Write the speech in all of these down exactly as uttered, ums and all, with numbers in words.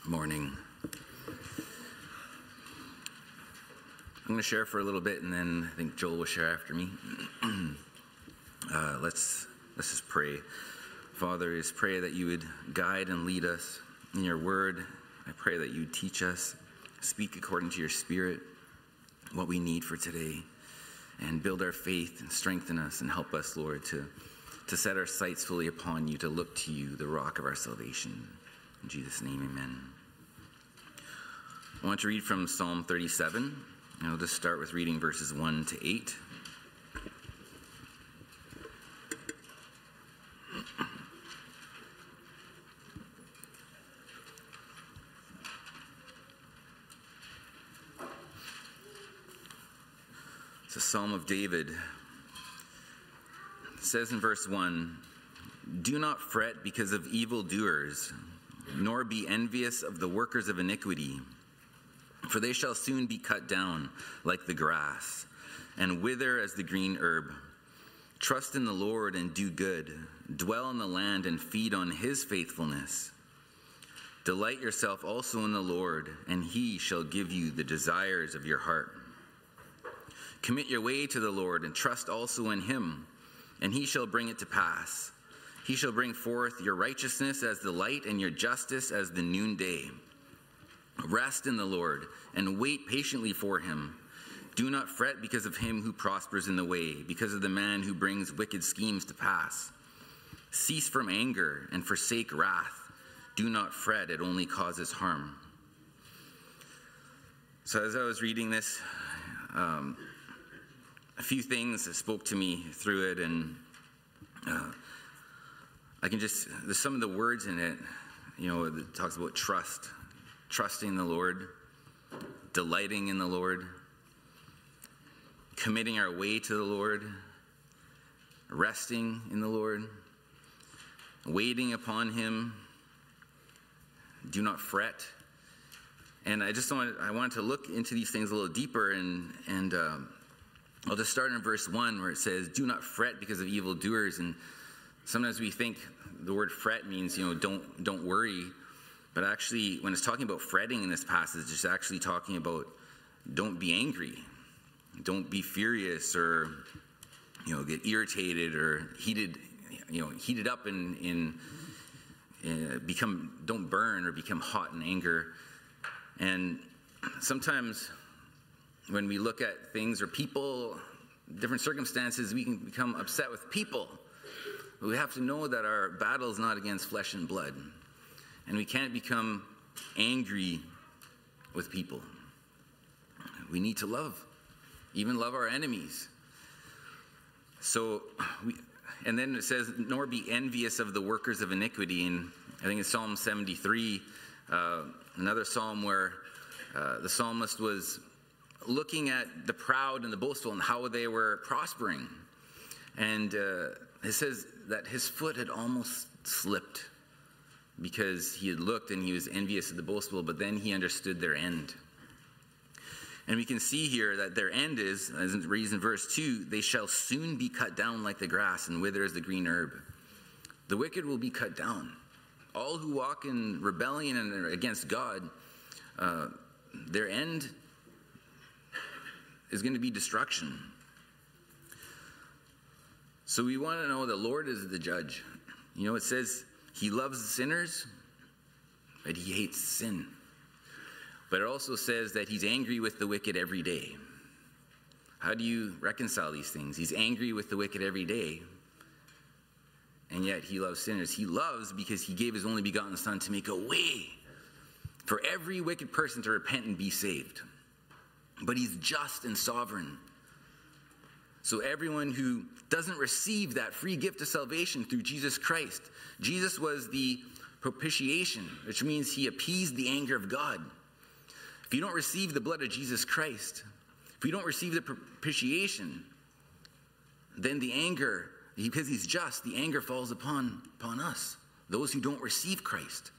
Morning. I'm going to share for a little bit, and then I think Joel will share after me. uh, let's let's just pray. Father, I just pray that you would guide and lead us in your word. I pray that you would teach us, speak according to your Spirit, what we need for today, and build our faith and strengthen us and help us, Lord, to, to set our sights fully upon you, to look to you, the rock of our salvation. In Jesus' name, amen. I want to read from Psalm thirty-seven. And I'll just start with reading verses one to eight. It's a Psalm of David. It says in verse one, "Do not fret because of evildoers, nor be envious of the workers of iniquity. For they shall soon be cut down like the grass, and wither as the green herb. Trust in the Lord and do good. Dwell in the land and feed on his faithfulness. Delight yourself also in the Lord, and he shall give you the desires of your heart. Commit your way to the Lord, and trust also in him, and he shall bring it to pass. He shall bring forth your righteousness as the light, and your justice as the noonday. Rest in the Lord, and wait patiently for him. Do not fret because of him who prospers in the way, because of the man who brings wicked schemes to pass. Cease from anger and forsake wrath. Do not fret, it only causes harm." So as I was reading this, um, a few things spoke to me through it, and uh, I can just, there's some of the words in it, you know, it talks about trust. Trusting the Lord, delighting in the Lord, committing our way to the Lord, resting in the Lord, waiting upon him, do not fret. And I just wanted, I wanted to look into these things a little deeper, and, and um, I'll just start in verse one where it says, "Do not fret because of evildoers." And sometimes we think the word fret means, you know, don't don't worry. But actually, when it's talking about fretting in this passage, it's actually talking about don't be angry. Don't be furious or, you know, get irritated or heated, you know, heated up and in, in, uh, become, don't burn or become hot in anger. And sometimes when we look at things or people, different circumstances, we can become upset with people. But we have to know that our battle is not against flesh and blood. And we can't become angry with people. We need to love, even love our enemies. So, we, and then it says, "Nor be envious of the workers of iniquity." And I think in Psalm seventy-three, uh, another psalm where uh, the psalmist was looking at the proud and the boastful and how they were prospering. And uh, it says that his foot had almost slipped, because he had looked and he was envious of the boastful, but then he understood their end. And we can see here that their end is, as it reads in verse two, "They shall soon be cut down like the grass and wither as the green herb." The wicked will be cut down. All who walk in rebellion and against God, uh, their end is going to be destruction. So we want to know the Lord is the judge. You know, it says he loves the sinners, but he hates sin. But it also says that he's angry with the wicked every day. How do you reconcile these things? He's angry with the wicked every day, and yet he loves sinners. He loves because he gave his only begotten Son to make a way for every wicked person to repent and be saved. But he's just and sovereign. So everyone who doesn't receive that free gift of salvation through Jesus Christ, Jesus was the propitiation, which means he appeased the anger of God. If you don't receive the blood of Jesus Christ, if you don't receive the propitiation, then the anger, because he's just, the anger falls upon, upon us, those who don't receive Christ.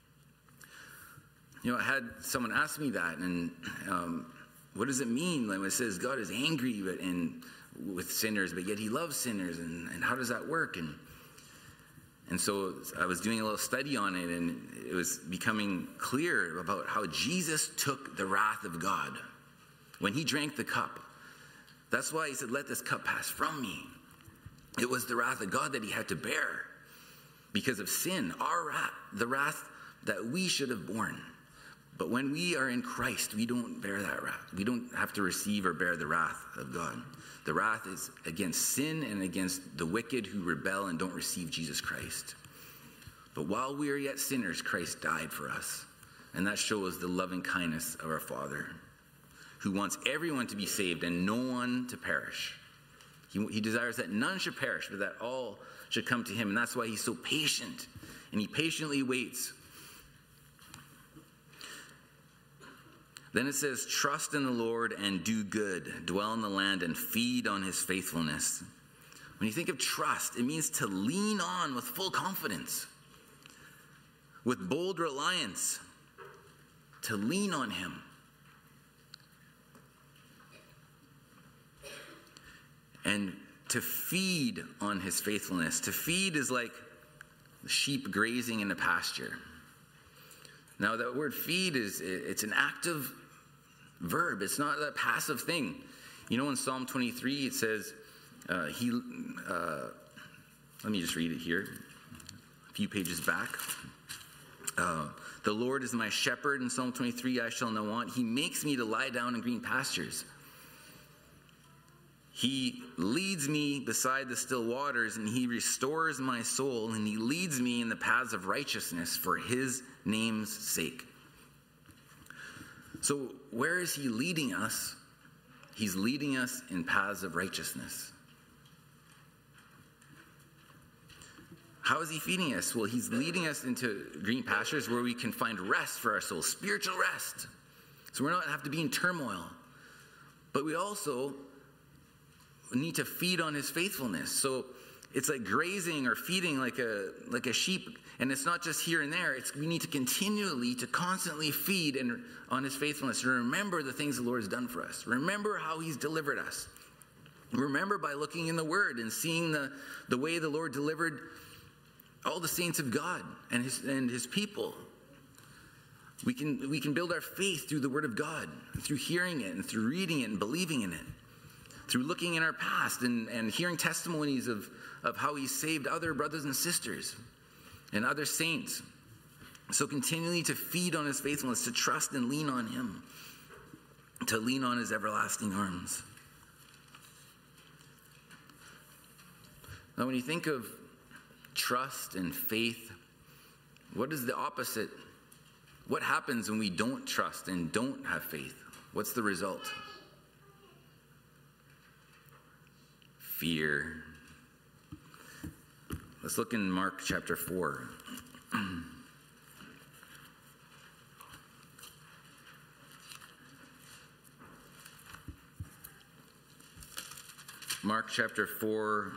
You know, I had someone ask me that, and um, what does it mean when it says God is angry but, and with sinners, but yet he loves sinners, and, and how does that work? And And so I was doing a little study on it, and it was becoming clear about how Jesus took the wrath of God when he drank the cup. That's why he said, let this cup pass from me. It was the wrath of God that he had to bear because of sin, our wrath, the wrath that we should have borne. But when we are in Christ, we don't bear that wrath. We don't have to receive or bear the wrath of God. The wrath is against sin and against the wicked who rebel and don't receive Jesus Christ. But while we are yet sinners, Christ died for us. And that shows the loving kindness of our Father, who wants everyone to be saved and no one to perish. He, he desires that none should perish, but that all should come to him. And that's why he's so patient. And he patiently waits. Then it says, trust in the Lord and do good. Dwell in the land and feed on his faithfulness. When you think of trust, it means to lean on with full confidence, with bold reliance, to lean on him. And to feed on his faithfulness. To feed is like sheep grazing in a pasture. Now, that word feed is, it's an active verb. It's not a passive thing. You know, in Psalm twenty-three, it says, uh, he, uh, let me just read it here, a few pages back. Uh, the Lord is my shepherd, in Psalm twenty-three, I shall not want. He makes me to lie down in green pastures. He leads me beside the still waters, and he restores my soul, and he leads me in the paths of righteousness for his name's sake. So where is he leading us? He's leading us in paths of righteousness. How is he feeding us? Well, he's leading us into green pastures where we can find rest for our souls, spiritual rest. So we don't have to be in turmoil. But we also need to feed on his faithfulness. So it's like grazing or feeding like a like a sheep, and it's not just here and there. It's we need to continually, to constantly feed and on his faithfulness, and remember the things the Lord has done for us. Remember how he's delivered us. Remember by looking in the Word and seeing the, the way the Lord delivered all the saints of God and his and his people. We can we can build our faith through the Word of God, through hearing it and through reading it and believing in it. Through looking in our past and, and hearing testimonies of, of how he saved other brothers and sisters and other saints. So continually to feed on his faithfulness, to trust and lean on him, to lean on his everlasting arms. Now when you think of trust and faith, what is the opposite? What happens when we don't trust and don't have faith? What's the result? Fear. Let's look in Mark chapter four. Mark chapter four,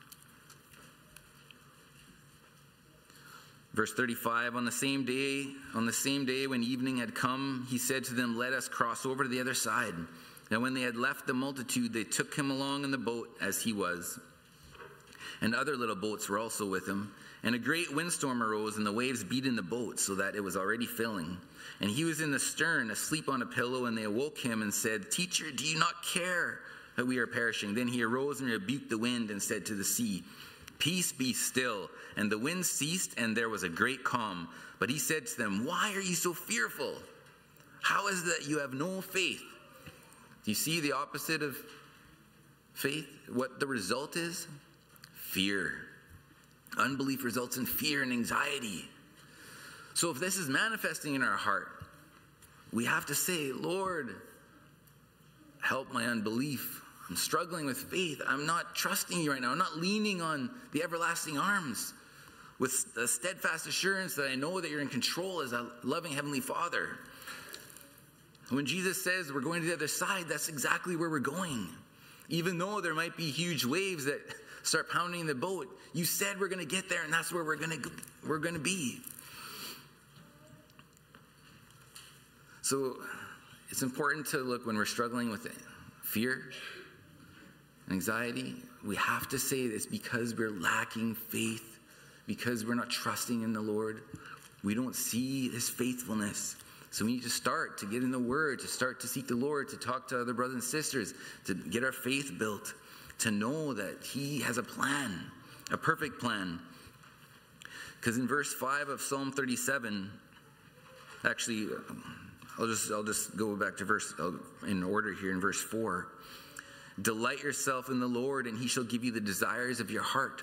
verse thirty-five. On the same day, on the same day when evening had come, he said to them, "Let us cross over to the other side." Now when they had left the multitude, they took him along in the boat as he was. And other little boats were also with him. And a great windstorm arose, and the waves beat in the boat, so that it was already filling. And he was in the stern, asleep on a pillow, and they awoke him and said, "Teacher, do you not care that we are perishing?" Then he arose and rebuked the wind and said to the sea, "Peace, be still." And the wind ceased, and there was a great calm. But he said to them, "Why are you so fearful? How is it that you have no faith?" Do you see the opposite of faith? What the result is? Fear. Unbelief results in fear and anxiety. So if this is manifesting in our heart, we have to say, "Lord, help my unbelief. I'm struggling with faith. I'm not trusting you right now. I'm not leaning on the everlasting arms with a steadfast assurance that I know that you're in control as a loving Heavenly Father." When Jesus says we're going to the other side, that's exactly where we're going. Even though there might be huge waves that start pounding the boat, you said we're going to get there, and that's where we're going to we're going to be. So it's important to look when we're struggling with fear, anxiety. We have to say this because we're lacking faith because we're not trusting in the Lord. We don't see his faithfulness. So we need to start to get in the Word, to start to seek the Lord, to talk to other brothers and sisters, to get our faith built, to know that he has a plan, a perfect plan. Because in verse five of Psalm thirty-seven, actually, I'll just I'll just go back to verse in order here in verse four. Delight yourself in the Lord, and he shall give you the desires of your heart.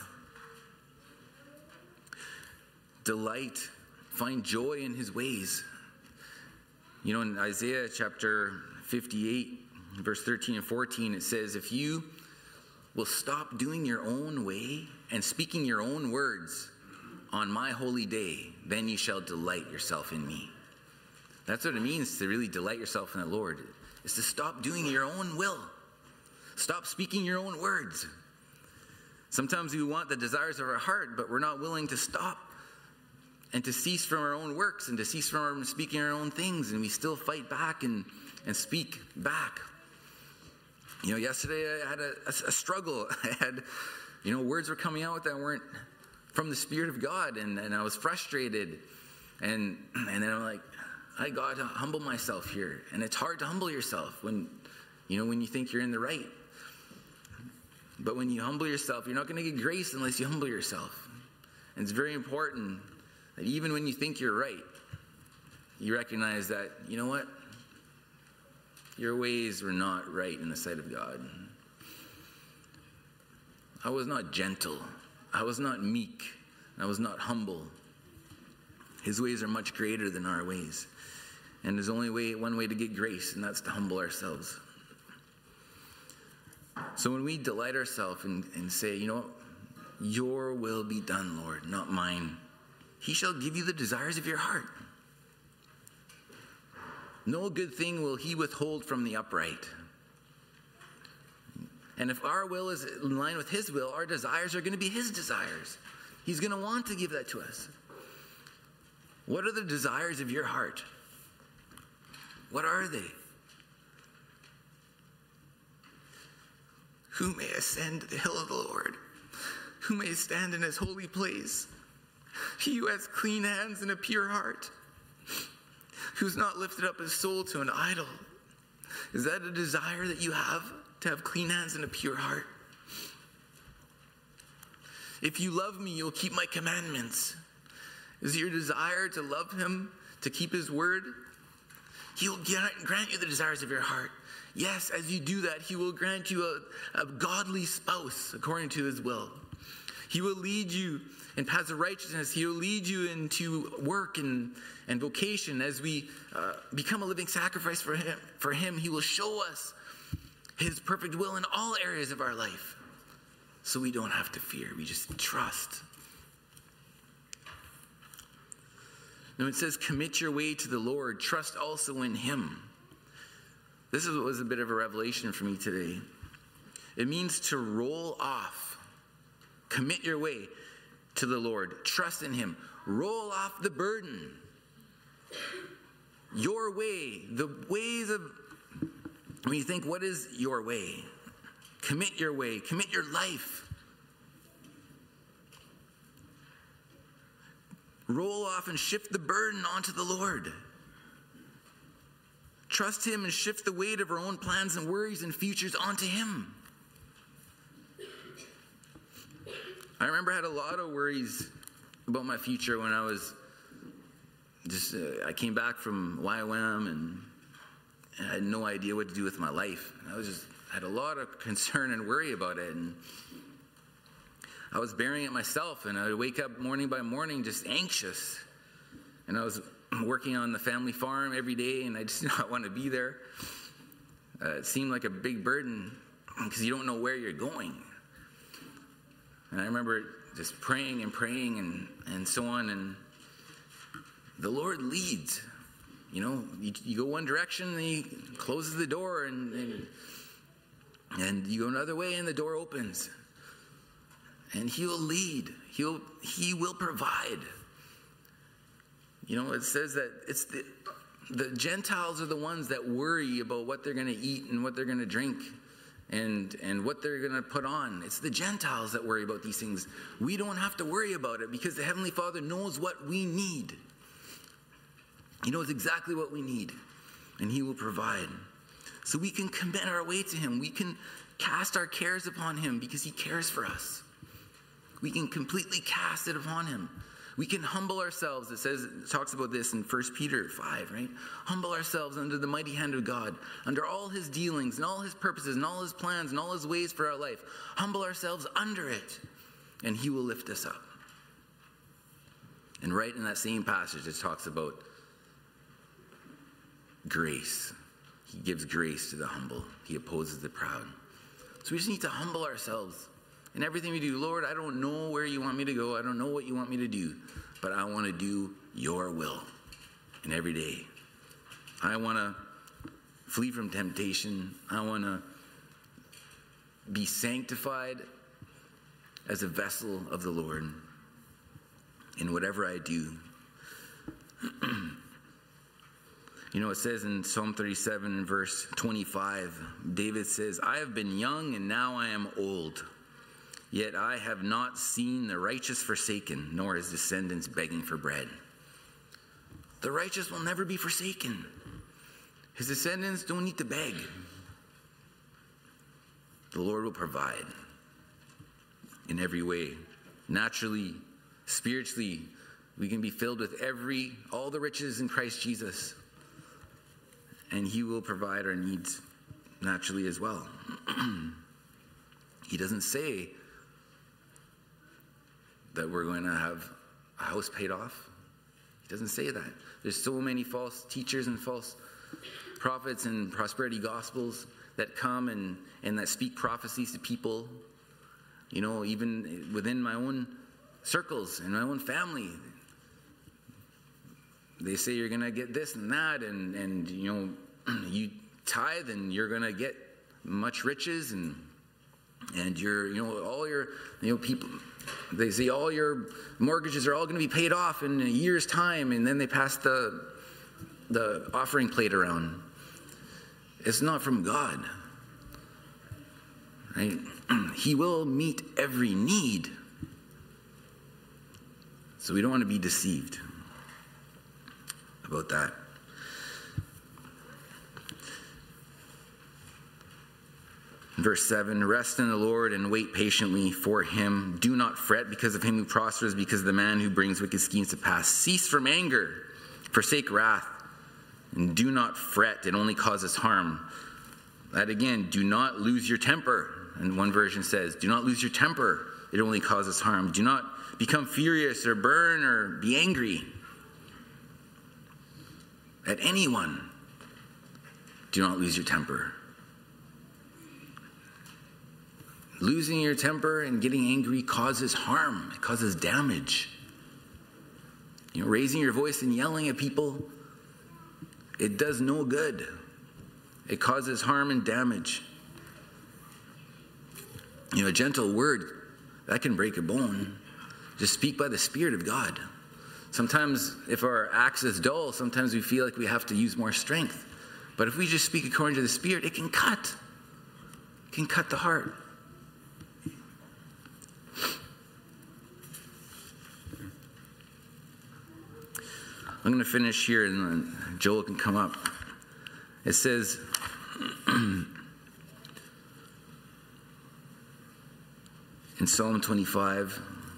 Delight, find joy in his ways. You know, in Isaiah chapter fifty-eight, verse thirteen and fourteen, it says, if you will stop doing your own way and speaking your own words on my holy day, then you shall delight yourself in me. That's what it means to really delight yourself in the Lord, is to stop doing your own will. Stop speaking your own words. Sometimes we want the desires of our heart, but we're not willing to stop and to cease from our own works and to cease from speaking our own things, and we still fight back and, and speak back. You know, yesterday I had a, a, a struggle. I had, you know, words were coming out that weren't from the Spirit of God, and, and I was frustrated. And and then I'm like, I got to humble myself here. And it's hard to humble yourself when, you know, when you think you're in the right. But when you humble yourself, you're not going to get grace unless you humble yourself. And it's very important that even when you think you're right, you recognize that, you know what? Your ways were not right in the sight of God. I was not gentle. I was not meek. I was not humble. His ways are much greater than our ways. And there's only way, one way to get grace, and that's to humble ourselves. So when we delight ourselves and, and say, you know what? Your will be done, Lord, not mine. He shall give you the desires of your heart. No good thing will he withhold from the upright. And if our will is in line with his will, our desires are going to be his desires. He's going to want to give that to us. What are the desires of your heart? What are they? Who may ascend the hill of the Lord? Who may stand in his holy place? He who has clean hands and a pure heart, who's not lifted up his soul to an idol. Is that a desire that you have, to have clean hands and a pure heart? If you love me, you'll keep my commandments. Is your desire to love him, to keep his word? He will grant you the desires of your heart. Yes, as you do that, he will grant you a, a godly spouse according to his will. He will lead you in paths of righteousness. He will lead you into work and, and vocation. As we uh, become a living sacrifice for him, for him, he will show us his perfect will in all areas of our life. So we don't have to fear. We just trust. Now it says, commit your way to the Lord. Trust also in him. This is what was a bit of a revelation for me today. It means to roll off. Commit your way to the Lord. Trust in him. Roll off the burden. Your way, the ways of, when you think, what is your way? Commit your way. Commit your life. Roll off and shift the burden onto the Lord. Trust him and shift the weight of our own plans and worries and futures onto him. I remember I had a lot of worries about my future when I was just, uh, I came back from Y W A M and, and I had no idea what to do with my life. I was just, I had a lot of concern and worry about it. And I was bearing it myself, and I would wake up morning by morning just anxious. And I was working on the family farm every day, and I just did not want to be there. Uh, it seemed like a big burden because you don't know where you're going. And I remember just praying and praying and, and so on, and the Lord leads. You know, you, you go one direction, and he closes the door, and, and, and you go another way, and the door opens. And he will lead. He'll, he will provide. You know, it says that it's the, the Gentiles are the ones that worry about what they're going to eat and what they're going to drink and and what they're going to put on. It's the Gentiles that worry about these things. We don't have to worry about it because the Heavenly Father knows what we need. He knows exactly what we need, and he will provide. So we can commit our way to him. We can cast our cares upon him because he cares for us. We can completely cast it upon him. We can humble ourselves. It says, it talks about this in First Peter five, right? Humble ourselves under the mighty hand of God, under all his dealings and all his purposes and all his plans and all his ways for our life. Humble ourselves under it, and he will lift us up. And right in that same passage, it talks about grace. He gives grace to the humble. He opposes the proud. So we just need to humble ourselves in everything we do. Lord, I don't know where you want me to go. I don't know what you want me to do, but I want to do your will in every day. I want to flee from temptation. I want to be sanctified as a vessel of the Lord in whatever I do. You know, it says in Psalm thirty-seven in verse twenty-five, David says, I have been young and now I am old. Yet I have not seen the righteous forsaken, nor his descendants begging for bread. The righteous will never be forsaken. His descendants don't need to beg. The Lord will provide in every way. Naturally, spiritually, we can be filled with every, all the riches in Christ Jesus. And he will provide our needs naturally as well. He doesn't say that we're going to have a house paid off. He doesn't say that. There's so many false teachers and false prophets and prosperity gospels that come and, and that speak prophecies to people. You know, even within my own circles, in my own family. They say you're going to get this and that, and, and you know, you tithe and you're going to get much riches, and and you're, you know, all your, you know, people, they say all your mortgages are all going to be paid off in a year's time, and then they pass the the offering plate around. It's not from God, right? He will meet every need. So we don't want to be deceived about that. Verse seven, rest in the Lord and wait patiently for him. Do not fret because of him who prospers, because of the man who brings wicked schemes to pass. Cease from anger, forsake wrath, and do not fret. It only causes harm. That again, do not lose your temper. And one version says, do not lose your temper. It only causes harm. Do not become furious or burn or be angry at anyone. Do not lose your temper. Losing your temper and getting angry causes harm. It causes damage. You know, raising your voice and yelling at people, it does no good. It causes harm and damage. You know, a gentle word, that can break a bone. Just speak by the Spirit of God. Sometimes if our axe is dull, sometimes we feel like we have to use more strength. But if we just speak according to the Spirit, it can cut. It can cut the heart. I'm going to finish here, and then Joel can come up. It says, in Psalm twenty-five,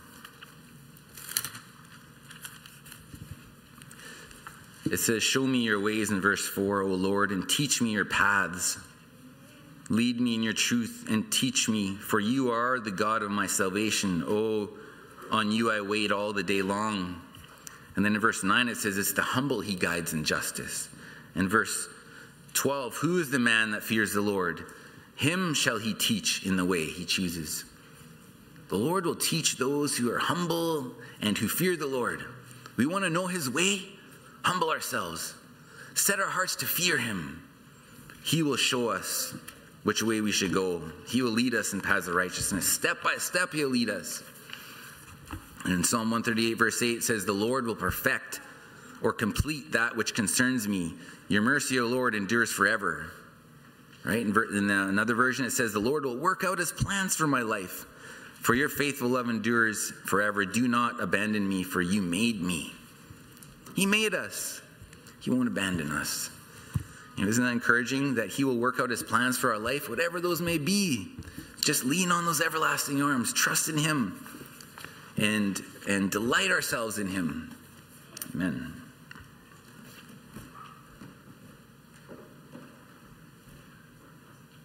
it says, show me your ways in verse four, O Lord, and teach me your paths. Lead me in your truth and teach me, for you are the God of my salvation. Oh, on you I wait all the day long. And then in verse nine it says, it's the humble he guides in justice. And verse twelve, who is the man that fears the Lord? Him shall he teach in the way he chooses. The Lord will teach those who are humble and who fear the Lord. We want to know his way? Humble ourselves. Set our hearts to fear him. He will show us which way we should go. He will lead us in paths of righteousness. Step by step he'll lead us. And in Psalm one thirty-eight verse eight, it says, the Lord will perfect or complete that which concerns me. Your mercy, O Lord, endures forever. Right? In, ver- in uh, another version, it says, the Lord will work out his plans for my life. For your faithful love endures forever. Do not abandon me, for you made me. He made us. He won't abandon us. You know, isn't that encouraging that he will work out his plans for our life, whatever those may be? Just lean on those everlasting arms. Trust in him. And, and delight ourselves in him. Amen.